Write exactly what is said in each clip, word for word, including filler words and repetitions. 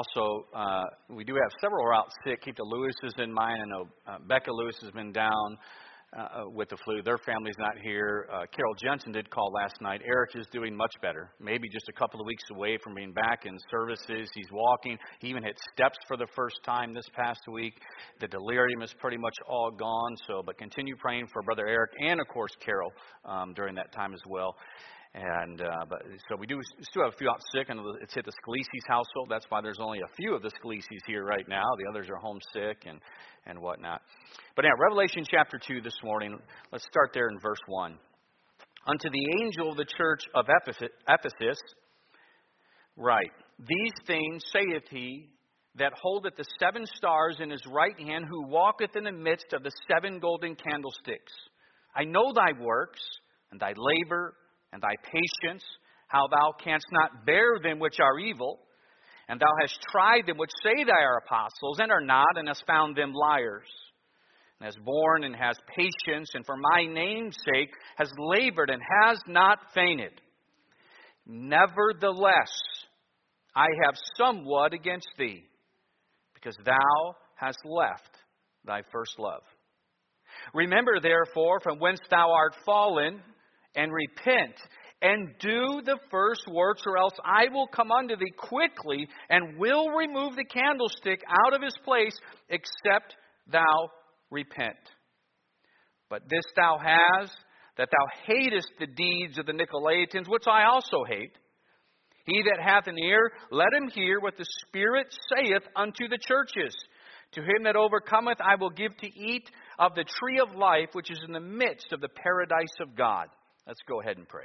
also, uh, we do have several who are out sick. Keep the Lewises in mind. I know uh, Becca Lewis has been down uh, with the flu. Their family's not here. Uh, Carol Jensen did call last night. Eric is doing much better. Maybe just a couple of weeks away from being back in services. He's walking. He even hit steps for the first time this past week. The delirium is pretty much all gone. So, but continue praying for Brother Eric and, of course, Carol um, during that time as well. And uh, but so we do still have a few out sick, and it's hit the Scalisi's household. That's why there's only a few of the Scalisi's here right now. The others are homesick and and whatnot. But now, Revelation chapter two this morning. Let's start there in verse one. Unto the angel of the church of Ephesus, write, These things saith he that holdeth the seven stars in his right hand, who walketh in the midst of the seven golden candlesticks. I know thy works, and thy labor, and thy patience, how thou canst not bear them which are evil, and thou hast tried them which say they are apostles, and are not, and hast found them liars, and hast borne and hast patience, and for my name's sake has labored and has not fainted. Nevertheless, I have somewhat against thee, because thou hast left thy first love. Remember therefore from whence thou art fallen, and repent, and do the first works, or else I will come unto thee quickly, and will remove the candlestick out of his place, except thou repent. But this thou hast, that thou hatest the deeds of the Nicolaitans, which I also hate. He that hath an ear, let him hear what the Spirit saith unto the churches. To him that overcometh I will give to eat of the tree of life, which is in the midst of the paradise of God. Let's go ahead and pray.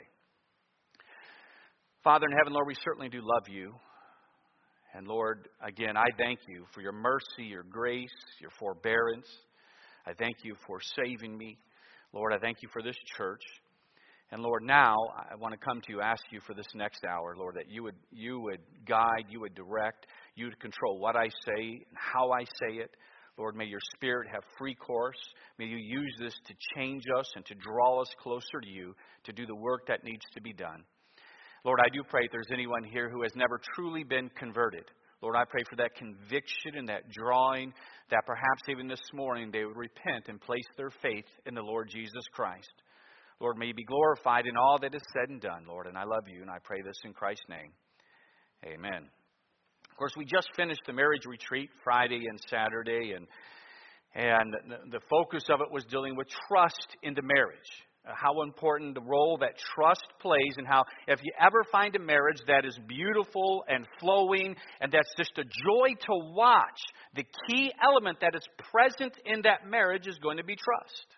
Father in heaven, Lord, we certainly do love you. And Lord, again, I thank you for your mercy, your grace, your forbearance. I thank you for saving me. Lord, I thank you for this church. And Lord, now I want to come to you, ask you for this next hour, Lord, that you would you would guide, you would direct, you would control what I say and how I say it. Lord, may your Spirit have free course. May you use this to change us and to draw us closer to you, to do the work that needs to be done. Lord, I do pray if there's anyone here who has never truly been converted. Lord, I pray for that conviction and that drawing, that perhaps even this morning they would repent and place their faith in the Lord Jesus Christ. Lord, may you be glorified in all that is said and done, Lord. And I love you, and I pray this in Christ's name. Amen. Of course, we just finished the marriage retreat Friday and Saturday, and and the focus of it was dealing with trust in the marriage. Uh, how important the role that trust plays, and how if you ever find a marriage that is beautiful and flowing and that's just a joy to watch, the key element that is present in that marriage is going to be trust.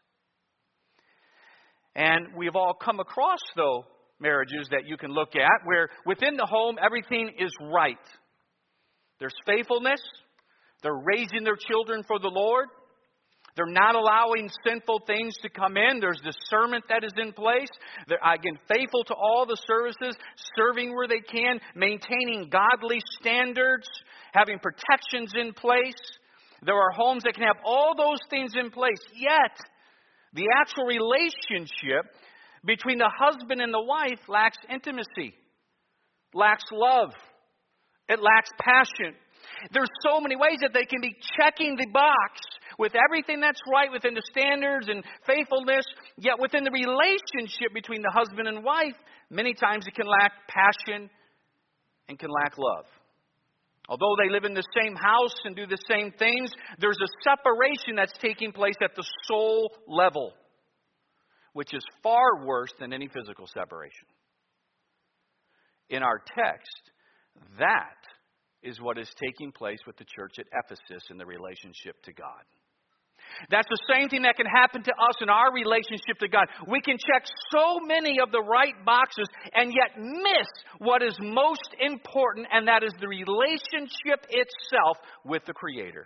And we've all come across, though, marriages that you can look at where within the home everything is right. There's faithfulness. They're raising their children for the Lord. They're not allowing sinful things to come in. There's discernment that is in place. They're, again, faithful to all the services, serving where they can, maintaining godly standards, having protections in place. There are homes that can have all those things in place. Yet, the actual relationship between the husband and the wife lacks intimacy, lacks love. It lacks passion. There's so many ways that they can be checking the box with everything that's right within the standards and faithfulness, yet within the relationship between the husband and wife, many times it can lack passion and can lack love. Although they live in the same house and do the same things, there's a separation that's taking place at the soul level, which is far worse than any physical separation. In our text, that is what is taking place with the church at Ephesus in the relationship to God. That's the same thing that can happen to us in our relationship to God. We can check so many of the right boxes and yet miss what is most important, and that is the relationship itself with the Creator.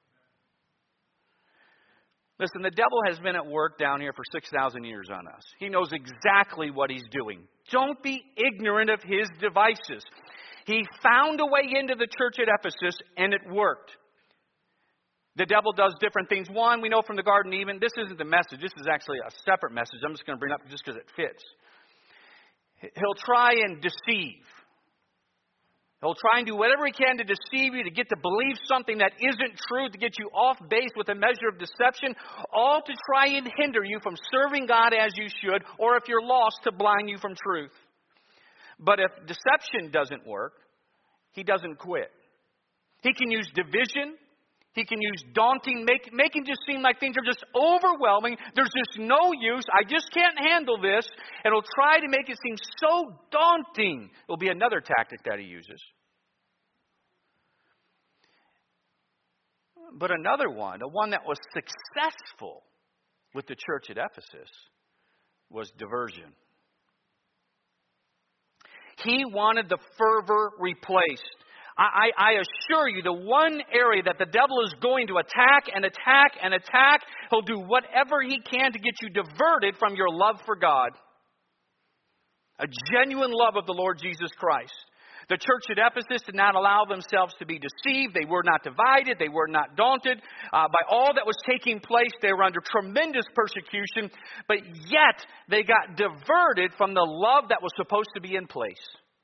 Listen, the devil has been at work down here for six thousand years on us. He knows exactly what he's doing. Don't be ignorant of his devices. He found a way into the church at Ephesus, and it worked. The devil does different things. One, we know from the Garden of Eden, this isn't the message. This is actually a separate message. I'm just going to bring it up just because it fits. He'll try and deceive. He'll try and do whatever he can to deceive you, to get to believe something that isn't true, to get you off base with a measure of deception, all to try and hinder you from serving God as you should, or if you're lost, to blind you from truth. But if deception doesn't work, he doesn't quit. He can use division. He can use daunting, make, make it just seem like things are just overwhelming. There's just no use. I just can't handle this. And he'll try to make it seem so daunting. It'll be another tactic that he uses. But another one, the one that was successful with the church at Ephesus, was diversion. He wanted the fervor replaced. I, I assure you, the one area that the devil is going to attack and attack and attack, he'll do whatever he can to get you diverted from your love for God. A genuine love of the Lord Jesus Christ. The church at Ephesus did not allow themselves to be deceived. They were not divided. They were not daunted uh, by all that was taking place. They were under tremendous persecution, but yet they got diverted from the love that was supposed to be in place.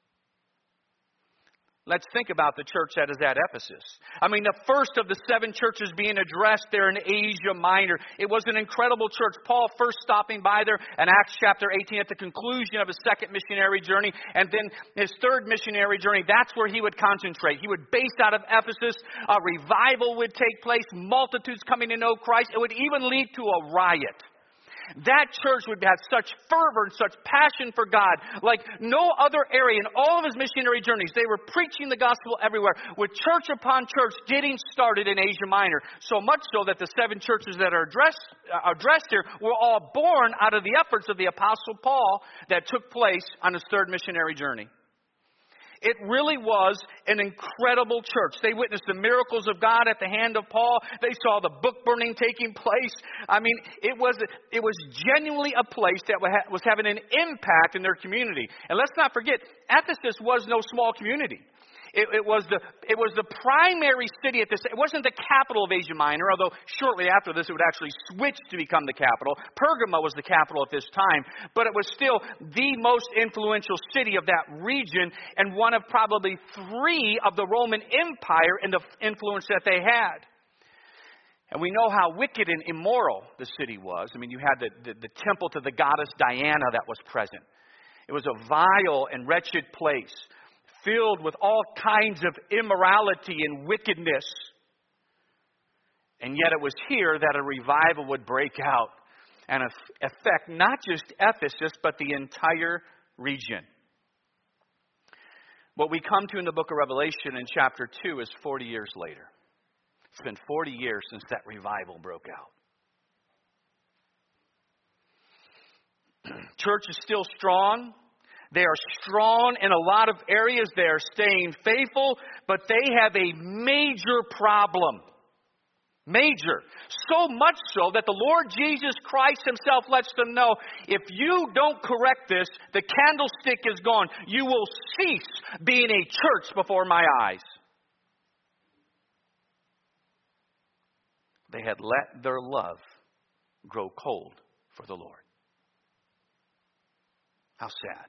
Let's think about the church that is at Ephesus. I mean, the first of the seven churches being addressed there in Asia Minor. It was an incredible church. Paul first stopping by there in Acts chapter eighteen at the conclusion of his second missionary journey. And then his third missionary journey, that's where he would concentrate. He would base out of Ephesus. A revival would take place. Multitudes coming to know Christ. It would even lead to a riot. That church would have such fervor and such passion for God like no other area in all of his missionary journeys. They were preaching the gospel everywhere, with church upon church getting started in Asia Minor. So much so that the seven churches that are addressed, uh, addressed here were all born out of the efforts of the Apostle Paul that took place on his third missionary journey. It really was an incredible church. They witnessed the miracles of God at the hand of Paul. They saw the book burning taking place. I mean, it was it was genuinely a place that was having an impact in their community. And let's not forget, Ephesus was no small community. It, it was the it was the primary city at this. It wasn't the capital of Asia Minor, although shortly after this it would actually switch to become the capital. Pergama was the capital at this time, but it was still the most influential city of that region and one of probably three of the Roman Empire in the influence that they had. And we know how wicked and immoral the city was. I mean, you had the, the, the temple to the goddess Diana that was present. It was a vile and wretched place, filled with all kinds of immorality and wickedness. And yet it was here that a revival would break out and affect not just Ephesus, but the entire region. What we come to in the book of Revelation in chapter two is forty years later. It's been forty years since that revival broke out. Church is still strong. They are strong in a lot of areas. They are staying faithful, but they have a major problem. Major. So much so that the Lord Jesus Christ himself lets them know, if you don't correct this, the candlestick is gone. You will cease being a church before my eyes. They had let their love grow cold for the Lord. How sad.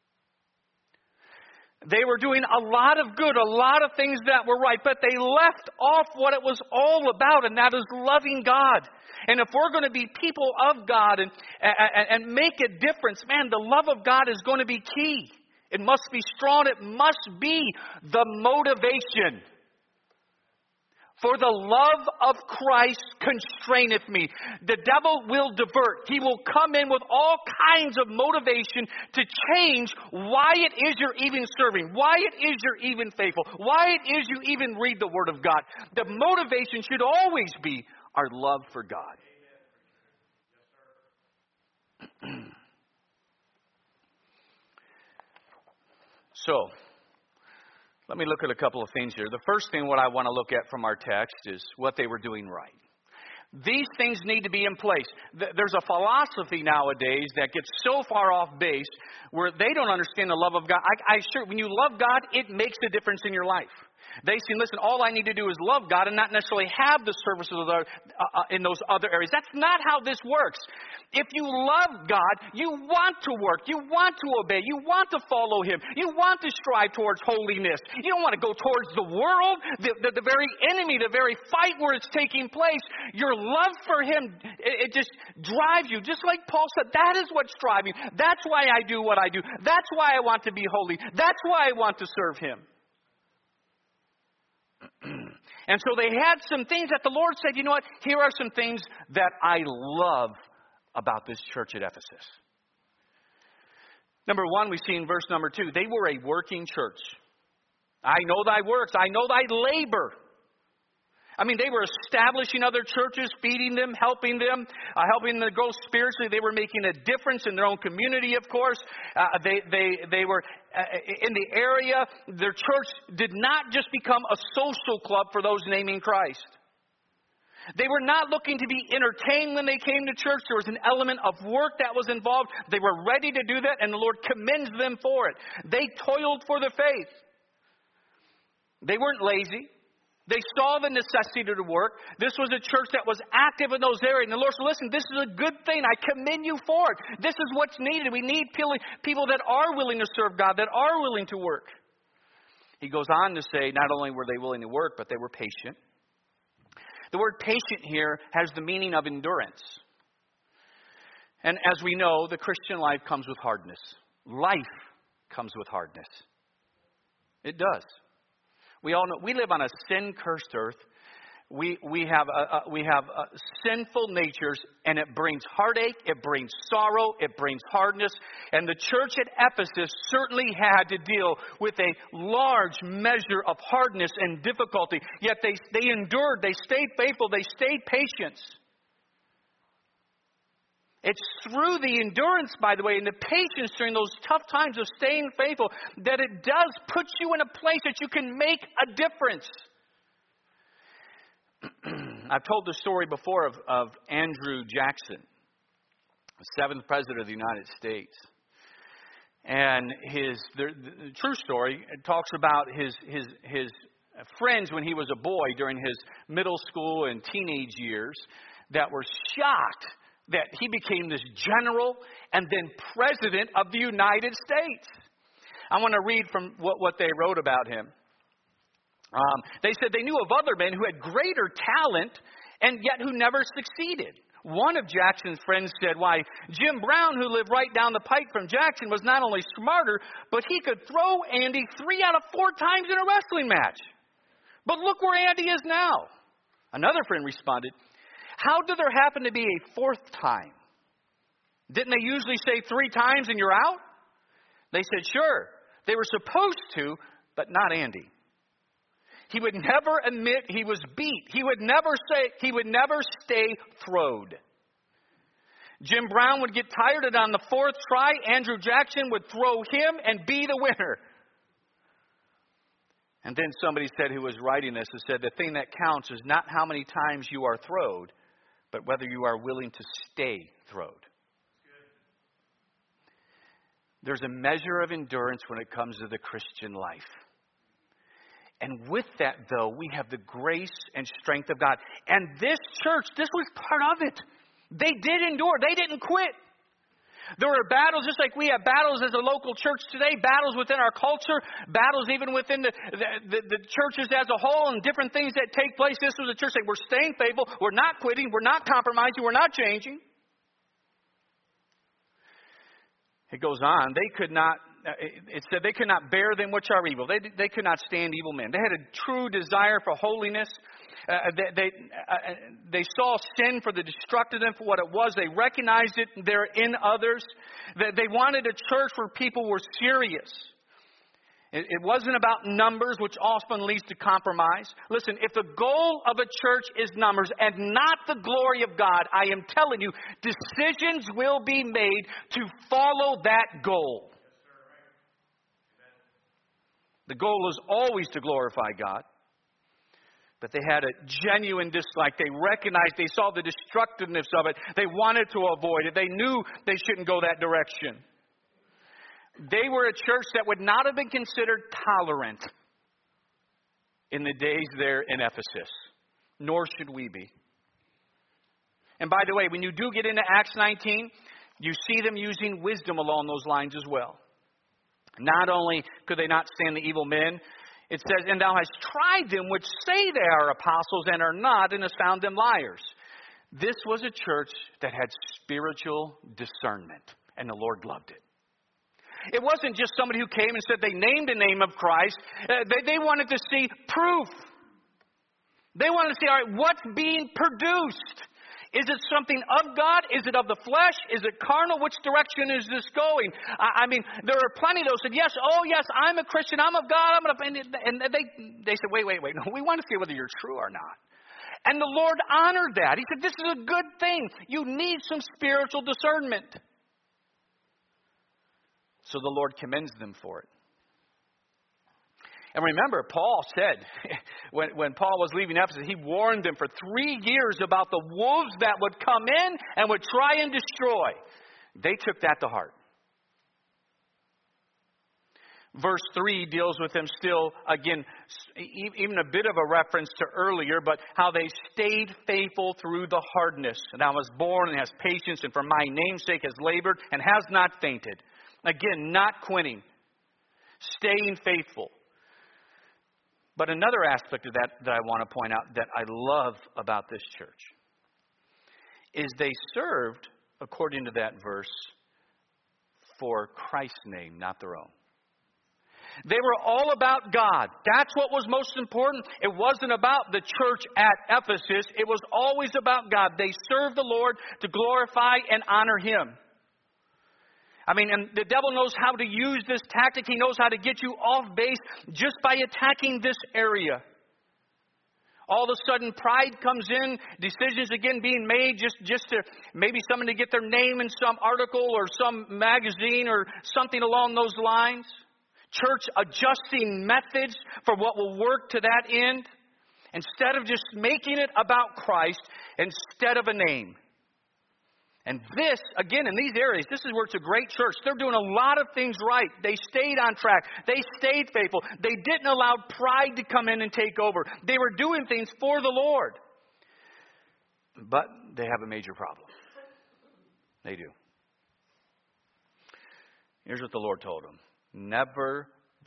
They were doing a lot of good, a lot of things that were right, but they left off what it was all about, and that is loving God. And if we're going to be people of God and, and, and make a difference, man, the love of God is going to be key. It must be strong. It must be the motivation. For the love of Christ constraineth me. The devil will divert. He will come in with all kinds of motivation to change why it is you're even serving, why it is you're even faithful, why it is you even read the Word of God. The motivation should always be our love for God. So, let me look at a couple of things here. The first thing what I want to look at from our text is what they were doing right. These things need to be in place. There's a philosophy nowadays that gets so far off base where they don't understand the love of God. I, I sure, when you love God, it makes a difference in your life. They see, listen, all I need to do is love God and not necessarily have the services of the, uh, in those other areas. That's not how this works. If you love God, you want to work. You want to obey. You want to follow Him. You want to strive towards holiness. You don't want to go towards the world, the, the, the very enemy, the very fight where it's taking place. Your love for Him, it, it just drives you. Just like Paul said, that is what's driving. That's why I do what I do. That's why I want to be holy. That's why I want to serve Him. And so they had some things that the Lord said, you know what? Here are some things that I love about this church at Ephesus. Number one, we see in verse number two, they were a working church. I know thy works. I know thy labor. I mean, they were establishing other churches, feeding them, helping them, uh, helping them grow spiritually. They were making a difference in their own community, of course. Uh, they, they, they were uh, in the area. Their church did not just become a social club for those naming Christ. They were not looking to be entertained when they came to church. There was an element of work that was involved. They were ready to do that, and the Lord commends them for it. They toiled for the faith. They weren't lazy. They saw the necessity to work. This was a church that was active in those areas. And the Lord said, listen, this is a good thing. I commend you for it. This is what's needed. We need people that are willing to serve God, that are willing to work. He goes on to say, not only were they willing to work, but they were patient. The word patient here has the meaning of endurance. And as we know, the Christian life comes with hardness. Life comes with hardness. It does. We all know we live on a sin-cursed earth. We we have a, a, we have a sinful natures, and it brings heartache, it brings sorrow, it brings hardness. And the church at Ephesus certainly had to deal with a large measure of hardness and difficulty. Yet they they endured, they stayed faithful, they stayed patient. It's through the endurance, by the way, and the patience during those tough times of staying faithful that it does put you in a place that you can make a difference. I've told the story before of, of Andrew Jackson, the seventh president of the United States. And his the, the true story it talks about his his his friends when he was a boy during his middle school and teenage years that were shocked that he became this general and then president of the United States. I want to read from what, what they wrote about him. Um, they said they knew of other men who had greater talent and yet who never succeeded. One of Jackson's friends said, why, Jim Brown, who lived right down the pike from Jackson, was not only smarter, but he could throw Andy three out of four times in a wrestling match. But look where Andy is now. Another friend responded, how did there happen to be a fourth time? Didn't they usually say three times and you're out? They said, sure. They were supposed to, but not Andy. He would never admit he was beat. He would never say, he would never stay throwed. Jim Brown would get tired, and on the fourth try, Andrew Jackson would throw him and be the winner. And then somebody said who was writing this, who said, the thing that counts is not how many times you are throwed, but whether you are willing to stay throwed. There's a measure of endurance when it comes to the Christian life. And with that, though, we have the grace and strength of God. And this church, this was part of it. They did endure. They didn't quit. There were battles, just like we have battles as a local church today, battles within our culture, battles even within the, the, the, the churches as a whole, and different things that take place. This was a church that we're staying faithful, we're not quitting, we're not compromising, we're not changing. It goes on. They could not, it said they could not bear them which are evil. They, they could not stand evil men. They had a true desire for holiness. Uh, they they, uh, they saw sin for the destructiveness for what it was. They recognized it there in others. They, they wanted a church where people were serious. It, it wasn't about numbers, which often leads to compromise. Listen, if the goal of a church is numbers and not the glory of God, I am telling you, decisions will be made to follow that goal. The goal is always to glorify God. But they had a genuine dislike. They recognized, they saw the destructiveness of it. They wanted to avoid it. They knew they shouldn't go that direction. They were a church that would not have been considered tolerant. in the days there in Ephesus. Nor should we be. And by the way, when you do get into Acts nineteen, you see them using wisdom along those lines as well. Not only could they not stand the evil men, it says, and thou hast tried them which say they are apostles and are not, and hast found them liars. This was a church that had spiritual discernment, and the Lord loved it. It wasn't just somebody who came and said they named the name of Christ. Uh, they, they wanted to see proof. They wanted to see, all right, what's being produced? Is it something of God? Is it of the flesh? Is it carnal? Which direction is this going? I, I mean, there are plenty of those who said, yes, oh yes, I'm a Christian, I'm of God, I'm gonna, and they, they said, wait, wait, wait, no, we want to see whether you're true or not. And the Lord honored that. He said, this is a good thing. You need some spiritual discernment. So the Lord commends them for it. And remember, Paul said, when, when Paul was leaving Ephesus, he warned them for three years about the wolves that would come in and would try and destroy. They took that to heart. Verse three deals with them still, again, even a bit of a reference to earlier, but how they stayed faithful through the hardness. And I was born and has patience, and for my name's sake has labored and has not fainted. Again, not quitting. Staying faithful. But another aspect of that that I want to point out that I love about this church is they served, according to that verse, for Christ's name, not their own. They were all about God. That's what was most important. It wasn't about the church at Ephesus. It was always about God. They served the Lord to glorify and honor Him. I mean, and the devil knows how to use this tactic. He knows how to get you off base just by attacking this area. All of a sudden, pride comes in, decisions again being made just, just to maybe someone to get their name in some article or some magazine or something along those lines. Church adjusting methods for what will work to that end. Instead of just making it about Christ instead of a name. And this, again, in these areas, this is where it's a great church. They're doing a lot of things right. They stayed on track. They stayed faithful. They didn't allow pride to come in and take over. They were doing things for the Lord. But they have a major problem. They do. Here's what the Lord told them. Nevertheless,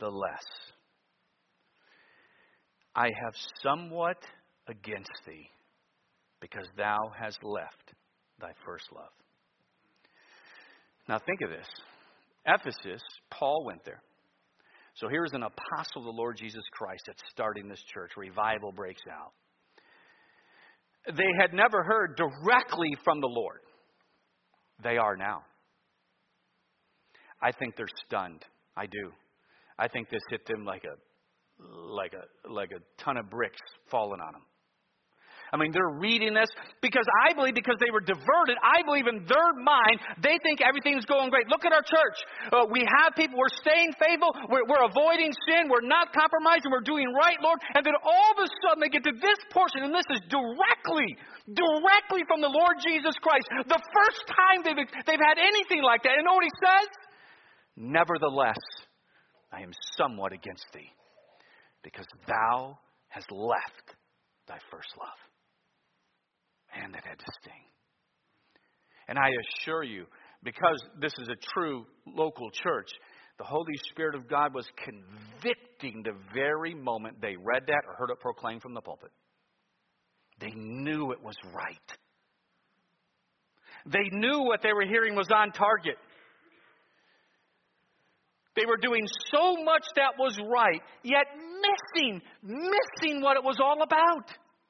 I have somewhat against thee, because thou hast left thy first love. Now think of this. Ephesus, Paul went there. So here's an apostle of the Lord Jesus Christ that's starting this church. Revival breaks out. They had never heard directly from the Lord. They are now. I think they're stunned. I do. I think this hit them like a like a like a ton of bricks falling on them. I mean, they're reading this because I believe because they were diverted. I believe in their mind, they think everything's going great. Look at our church. Uh, we have people. We're staying faithful. We're, we're avoiding sin. We're not compromising. We're doing right, Lord. And then all of a sudden they get to this portion, and this is directly, directly from the Lord Jesus Christ. The first time they've, they've had anything like that. And you know what he says? Nevertheless, I am somewhat against thee, because thou hast left thy first love. Man, that had to sting. And I assure you, because this is a true local church, the Holy Spirit of God was convicting the very moment they read that or heard it proclaimed from the pulpit. They knew it was right. They knew what they were hearing was on target. They were doing so much that was right, yet missing, missing what it was all about.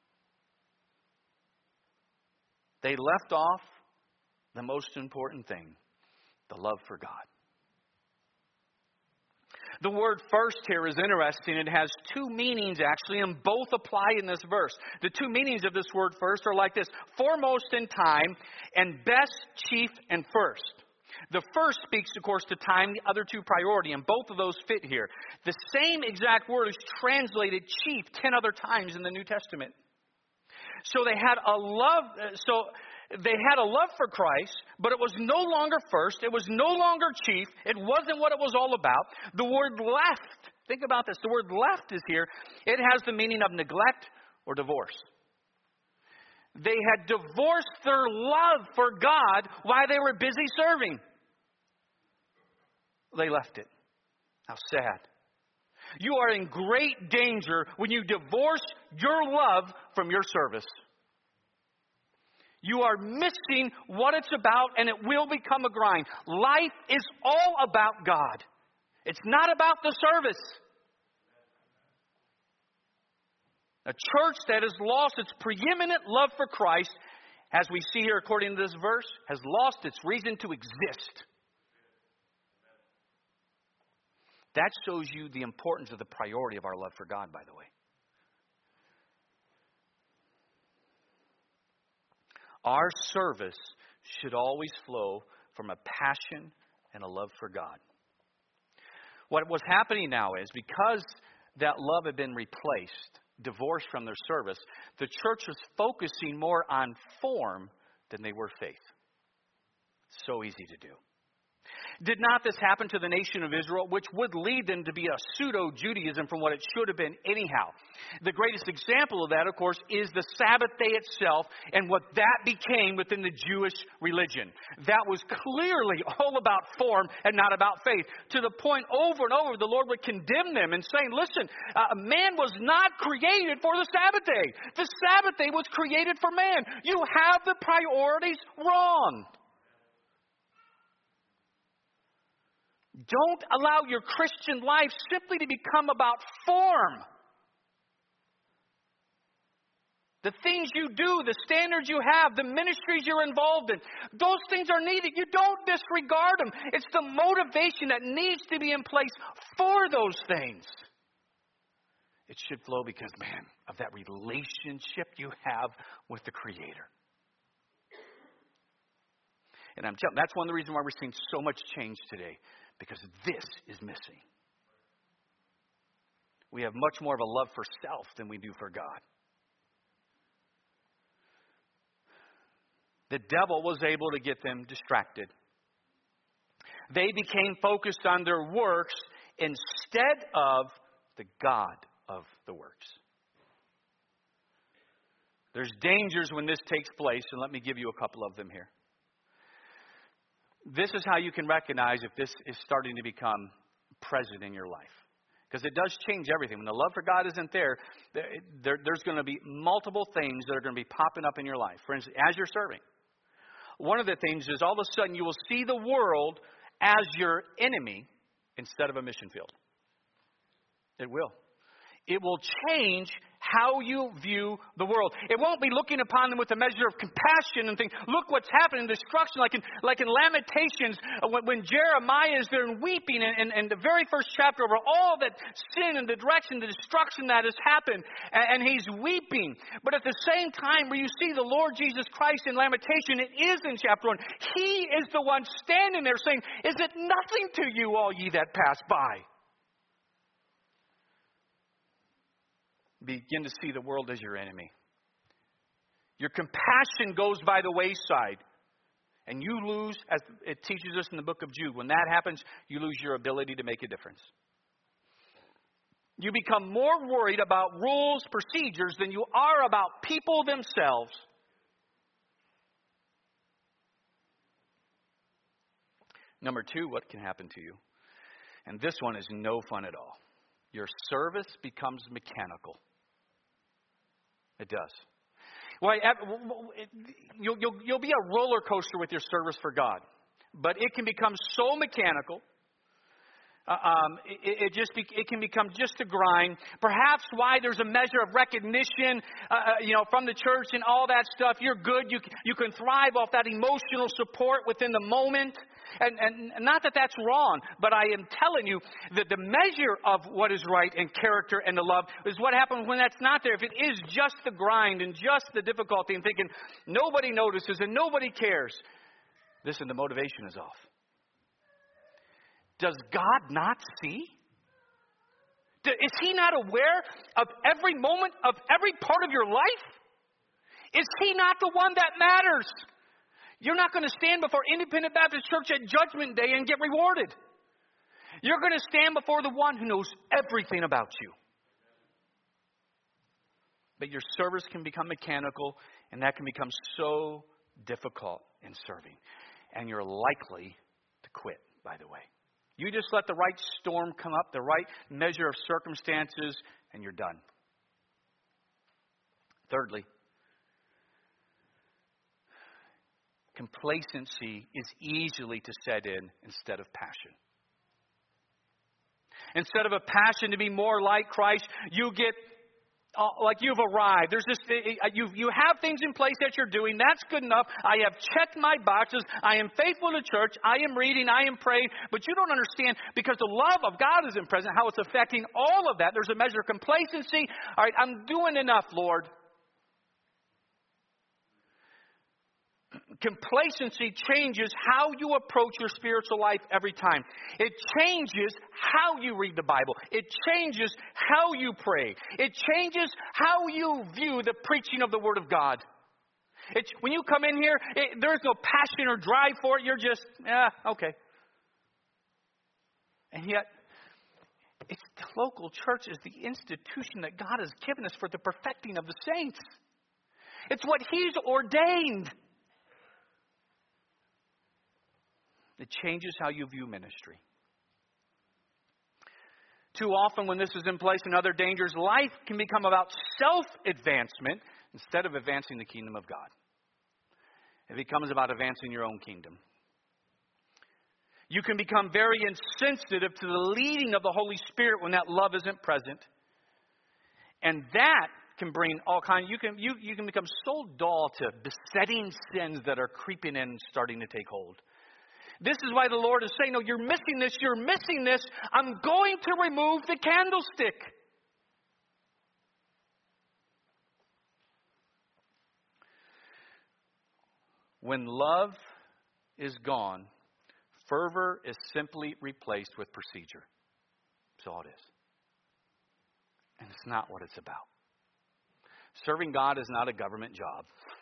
They left off the most important thing, the love for God. The word first here is interesting. It has two meanings actually, and both apply in this verse. The two meanings of this word first are like this: foremost in time, and best, chief, and first. The first speaks, of course, to time, the other two priority, and both of those fit here. The same exact word is translated chief ten other times in the New Testament. So they had a love, so they had a love for Christ, but it was no longer first. It was no longer chief. It wasn't what it was all about. The word left Think about this. The word left is here. It has the meaning of neglect or divorce. They had divorced their love for God while they were busy serving. They left it. How sad. You are in great danger when you divorce your love from your service. You are missing what it's about, and it will become a grind. Life is all about God. It's not about the service. A church that has lost its preeminent love for Christ, as we see here according to this verse, has lost its reason to exist. That shows you the importance of the priority of our love for God, by the way. Our service should always flow from a passion and a love for God. What was happening now is, because that love had been replaced, divorced from their service, the church was focusing more on form than they were faith. So easy to do. Did not this happen to the nation of Israel, which would lead them to be a pseudo-Judaism from what it should have been anyhow? The greatest example of that, of course, is the Sabbath day itself and what that became within the Jewish religion. That was clearly all about form and not about faith. To the point over and over the Lord would condemn them and saying, listen, uh, man was not created for the Sabbath day. The Sabbath day was created for man. You have the priorities wrong. Don't allow your Christian life simply to become about form. The things you do, the standards you have, the ministries you're involved in, those things are needed. You don't disregard them. It's the motivation that needs to be in place for those things. It should flow because, man, of that relationship you have with the Creator. And I'm telling you, that's one of the reasons why we're seeing so much change today. Because this is missing. We have much more of a love for self than we do for God. The devil was able to get them distracted. They became focused on their works instead of the God of the works. There's dangers when this takes place, and let me give you a couple of them here. This is how you can recognize if this is starting to become present in your life. Because it does change everything. When the love for God isn't there, there, there there's going to be multiple things that are going to be popping up in your life. For instance, as you're serving. One of the things is all of a sudden you will see the world as your enemy instead of a mission field. It will. It will change how you view the world. It won't be looking upon them with a measure of compassion and think, look what's happening, destruction, like in like in Lamentations, when, when Jeremiah is there and weeping in, in, in the very first chapter over all that sin and the direction, the destruction that has happened, and, and he's weeping. But at the same time, where you see the Lord Jesus Christ in Lamentation, it is in chapter one. He is the one standing there saying, is it nothing to you, all ye that pass by? Begin to see the world as your enemy. Your compassion goes by the wayside. And you lose, as it teaches us in the book of Jude, when that happens, you lose your ability to make a difference. You become more worried about rules, procedures, than you are about people themselves. Number two, what can happen to you? And this one is no fun at all. Your service becomes mechanical. It does. Well, you'll, you'll, you'll be a roller coaster with your service for God. But it can become so mechanical. Uh, um, it, it just be, it can become just a grind. Perhaps why there's a measure of recognition, uh, you know, from the church and all that stuff. You're good. You you can thrive off that emotional support within the moment. And, and not that that's wrong, but I am telling you that the measure of what is right and character and the love is what happens when that's not there. If it is just the grind and just the difficulty and thinking nobody notices and nobody cares, listen, the motivation is off. Does God not see? Is He not aware of every moment of every part of your life? Is He not the one that matters? You're not going to stand before Independent Baptist Church at Judgment Day and get rewarded. You're going to stand before the one who knows everything about you. But your service can become mechanical, and that can become so difficult in serving. And you're likely to quit, by the way. You just let the right storm come up, the right measure of circumstances, and you're done. Thirdly, complacency is easily to set in instead of passion. Instead of a passion to be more like Christ, you get uh, like you've arrived. There's just uh, you you have things in place that you're doing. That's good enough. I have checked my boxes. I am faithful to church. I am reading. I am praying. But you don't understand, because the love of God isn't present, how it's affecting all of that. There's a measure of complacency. All right, I'm doing enough, Lord. Complacency changes how you approach your spiritual life every time. It changes how you read the Bible. It changes how you pray. It changes how you view the preaching of the Word of God. It's, when you come in here, it, there's no passion or drive for it. You're just, yeah, okay. And yet, it's the local church is the institution that God has given us for the perfecting of the saints. It's what He's ordained. It changes how you view ministry. Too often when this is in place, and other dangers, life can become about self-advancement instead of advancing the kingdom of God. It becomes about advancing your own kingdom. You can become very insensitive to the leading of the Holy Spirit when that love isn't present. And that can bring all kinds, you can, you, you can become so dull to besetting sins that are creeping in and starting to take hold. This is why the Lord is saying, no, you're missing this, you're missing this. I'm going to remove the candlestick. When love is gone, fervor is simply replaced with procedure. That's all it is. And it's not what it's about. Serving God is not a government job.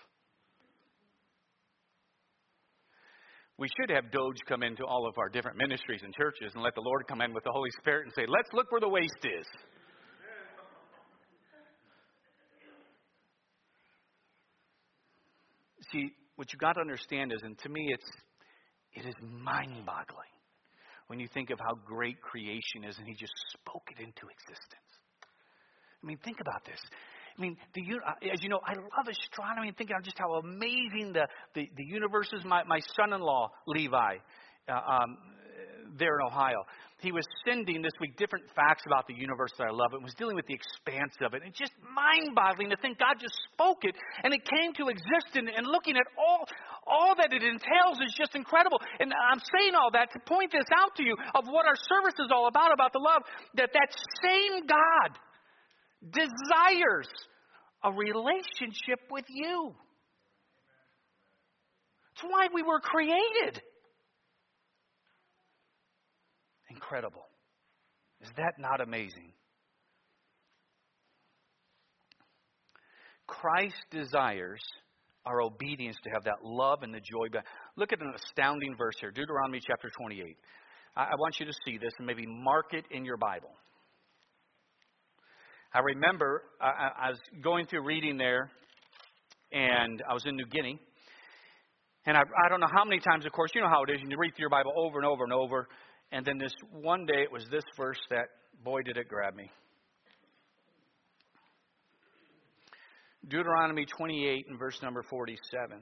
We should have Doge come into all of our different ministries and churches and let the Lord come in with the Holy Spirit and say, let's look where the waste is. See, what you got to understand is, and to me it's, it is mind-boggling when you think of how great creation is and He just spoke it into existence. I mean, think about this. I mean, the, as you know, I love astronomy and thinking of just how amazing the, the, the universe is. My, my son-in-law, Levi, uh, um, there in Ohio, he was sending this week different facts about the universe that I love. It was dealing with the expanse of it. It's just mind-boggling to think God just spoke it and it came to existence. And looking at all, all that it entails is just incredible. And I'm saying all that to point this out to you of what our service is all about, about the love, that that same God desires a relationship with you. That's why we were created. Incredible. Is that not amazing? Christ desires our obedience to have that love and the joy back. Look at an astounding verse here, Deuteronomy chapter twenty-eight. I, I want you to see this and maybe mark it in your Bible. I remember I, I was going through reading there, and I was in New Guinea. And I, I don't know how many times, of course, you know how it is. You read through your Bible over and over and over. And then this one day, it was this verse that, boy, did it grab me. Deuteronomy twenty-eight and verse number forty-seven.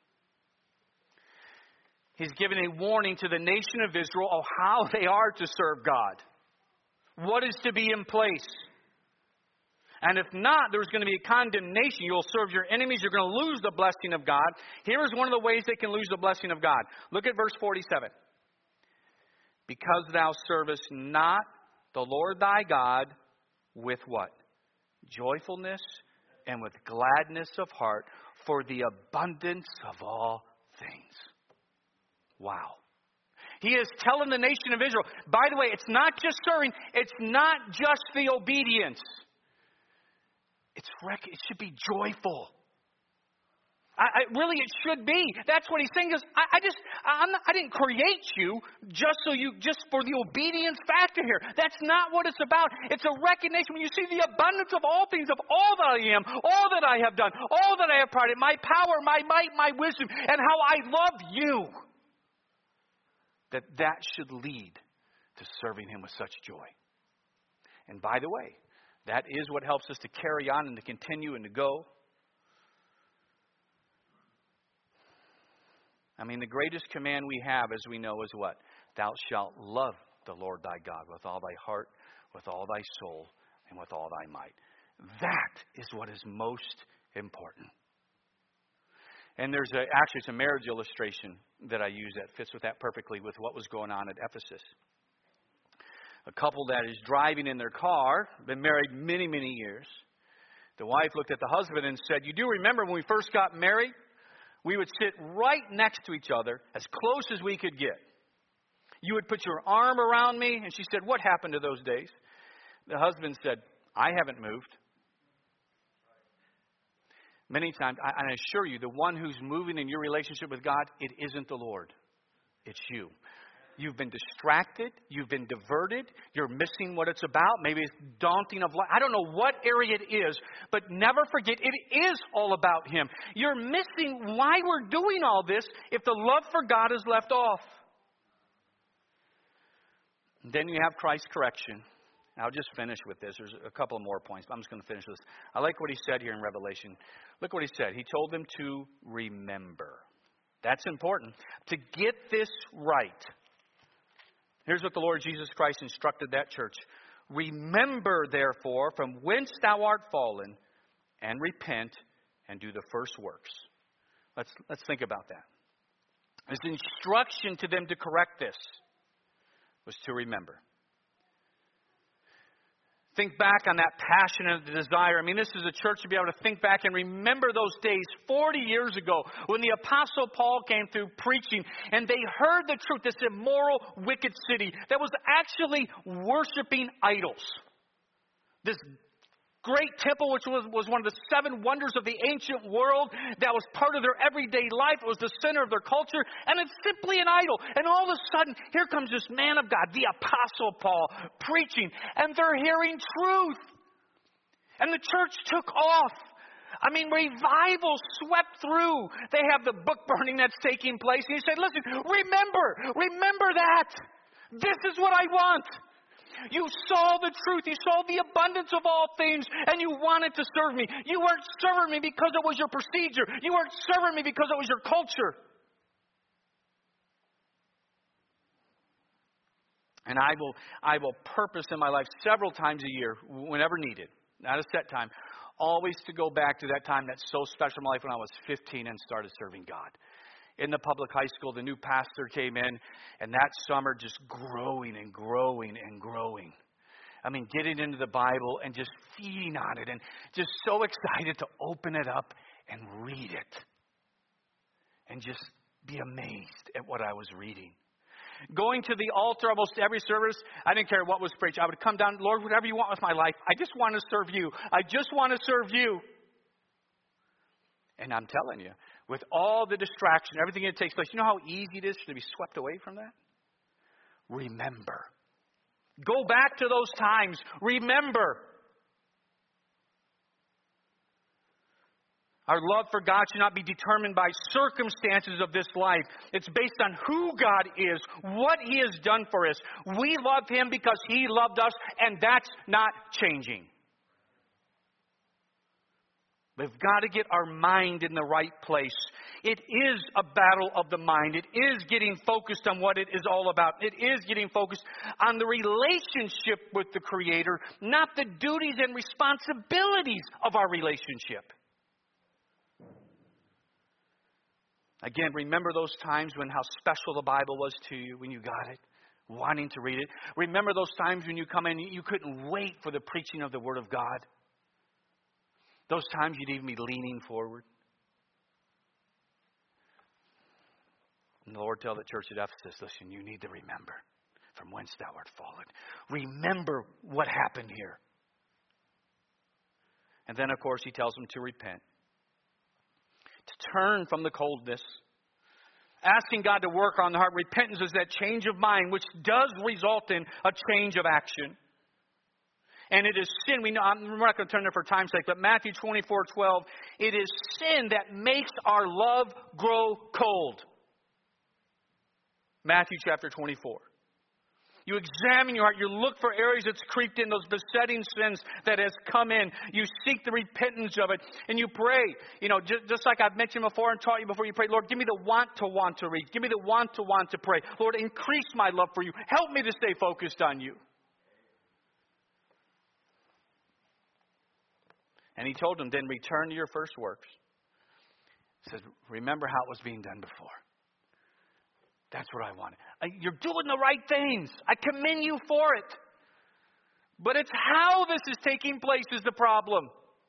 He's giving a warning to the nation of Israel of how they are to serve God. What is to be in place. And if not, there's going to be a condemnation. You'll serve your enemies. You're going to lose the blessing of God. Here is one of the ways they can lose the blessing of God. Look at verse forty-seven. Because thou servest not the Lord thy God with what? Joyfulness and with gladness of heart for the abundance of all things. Wow. He is telling the nation of Israel, by the way, it's not just serving. It's not just the obedience. It's rec- it should be joyful. I, I, really, it should be. That's what he's saying. Is I, I just, I'm not, I didn't create you just so you, just for the obedience factor here. That's not what it's about. It's a recognition when you see the abundance of all things, of all that I am, all that I have done, all that I have provided, my power, my might, my wisdom, and how I love you. That that should lead to serving Him with such joy. And by the way, that is what helps us to carry on and to continue and to go. I mean, the greatest command we have, as we know, is what? Thou shalt love the Lord thy God with all thy heart, with all thy soul, and with all thy might. That is what is most important. And there's a, actually, it's a marriage illustration that I use that fits with that perfectly with what was going on at Ephesus. A couple that is driving in their car, been married many, many years. The wife looked at the husband and said, you do remember when we first got married? We would sit right next to each other, as close as we could get. You would put your arm around me, and she said, what happened to those days? The husband said, I haven't moved. Many times, I, I assure you, the one who's moving in your relationship with God, it isn't the Lord. It's you. You've been distracted. You've been diverted. You're missing what it's about. Maybe it's daunting of life. I don't know what area it is, but never forget it is all about Him. You're missing why we're doing all this if the love for God is left off. And then you have Christ's correction. I'll just finish with this. There's a couple more points, but I'm just going to finish this. I like what He said here in Revelation. Look what He said. He told them to remember. That's important. To get this right. Here's what the Lord Jesus Christ instructed that church. Remember, therefore, from whence thou art fallen, and repent, and do the first works. Let's, let's think about that. His instruction to them to correct this was to remember. Think back on that passion and the desire. I mean, this is a church to be able to think back and remember those days forty years ago when the Apostle Paul came through preaching and they heard the truth, this immoral, wicked city that was actually worshiping idols. This great temple, which was, was one of the seven wonders of the ancient world, that was part of their everyday life. It was the center of their culture, and it's simply an idol. And all of a sudden, here comes this man of God, the Apostle Paul, preaching, and they're hearing truth. And the church took off. I mean, revival swept through. They have the book burning that's taking place. And he said, listen, remember, remember that. This is what I want. You saw the truth. You saw the abundance of all things, and you wanted to serve me. You weren't serving me because it was your procedure. You weren't serving me because it was your culture. And I will, I will purpose in my life several times a year, whenever needed, not a set time, always to go back to that time that's so special in my life when I was fifteen and started serving God. In the public high school, the new pastor came in, and that summer just growing and growing and growing. I mean, getting into the Bible and just feeding on it and just so excited to open it up and read it and just be amazed at what I was reading. Going to the altar almost every service, I didn't care what was preached. I would come down, Lord, whatever you want with my life. I just want to serve you. I just want to serve you. And I'm telling you, with all the distraction, everything that takes place, you know how easy it is to be swept away from that? Remember. Go back to those times. Remember. Our love for God should not be determined by circumstances of this life. It's based on who God is, what He has done for us. We love Him because He loved us, and that's not changing. We've got to get our mind in the right place. It is a battle of the mind. It is getting focused on what it is all about. It is getting focused on the relationship with the Creator, not the duties and responsibilities of our relationship. Again, remember those times when how special the Bible was to you when you got it, wanting to read it. Remember those times when you come in, you couldn't wait for the preaching of the Word of God. Those times you'd even be leaning forward. And the Lord told the church at Ephesus, listen, you need to remember from whence thou art fallen. Remember what happened here. And then, of course, He tells them to repent. to turn from the coldness. Asking God to work on the heart. Repentance is that change of mind, which does result in a change of action. And it is sin. We know, I'm, we're not going to turn there for time's sake, but Matthew twenty-four twelve. It is sin that makes our love grow cold. Matthew chapter twenty-four. You examine your heart. You look for areas that's creeped in, those besetting sins that has come in. You seek the repentance of it, and you pray. You know, just, just like I've mentioned before and taught you before, you pray, Lord, give me the want to want to read. Give me the want to want to pray. Lord, increase my love for you. Help me to stay focused on you. And he told them, then return to your first works. He says, remember how it was being done before. That's what I wanted. You're doing the right things. I commend you for it. But it's how this is taking place is the problem.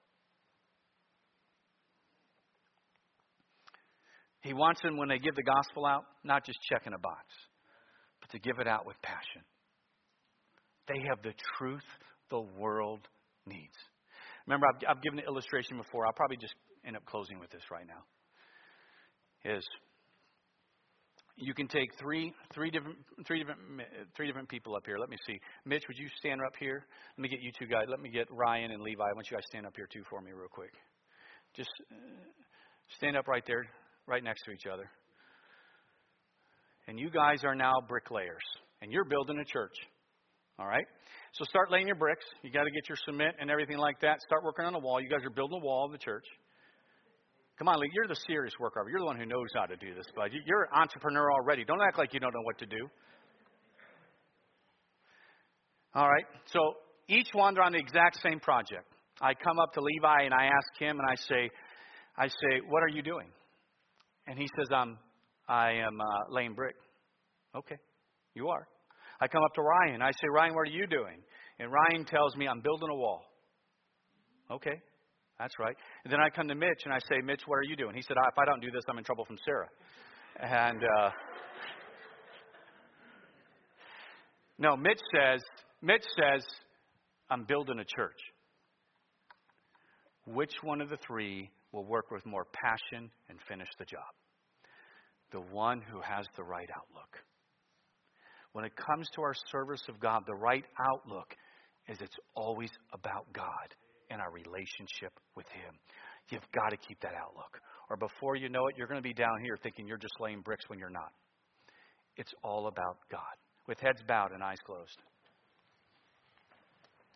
He wants them, when they give the gospel out, not just checking a box, but to give it out with passion. They have the truth the world needs. Remember, I've, I've given an illustration before. I'll probably just end up closing with this right now. Is you can take three, three different, three different, three different people up here. Let me see. Mitch, would you stand up here? Let me get you two guys. Let me get Ryan and Levi. I want you guys to stand up here too for me, real quick. Just uh, stand up right there, right next to each other. And you guys are now bricklayers, and you're building a church. All right. So start laying your bricks. You got to get your cement and everything like that. Start working on the wall. You guys are building the wall of the church. Come on, Lee, you're the serious worker. You're the one who knows how to do this, bud. You're an entrepreneur already. Don't act like you don't know what to do. All right. So each one are on the exact same project. I come up to Levi and I ask him and I say, I say, what are you doing? And he says, um, I am uh, laying brick. Okay, you are. I come up to Ryan. I say, Ryan, what are you doing? And Ryan tells me, I'm building a wall. Okay. That's right. And then I come to Mitch and I say, Mitch, what are you doing? He said, if I don't do this, I'm in trouble from Sarah. And uh, no, Mitch says, Mitch says, I'm building a church. Which one of the three will work with more passion and finish the job? The one who has the right outlook. When it comes to our service of God, the right outlook is it's always about God and our relationship with Him. You've got to keep that outlook. Or before you know it, you're going to be down here thinking you're just laying bricks when you're not. It's all about God. With heads bowed and eyes closed.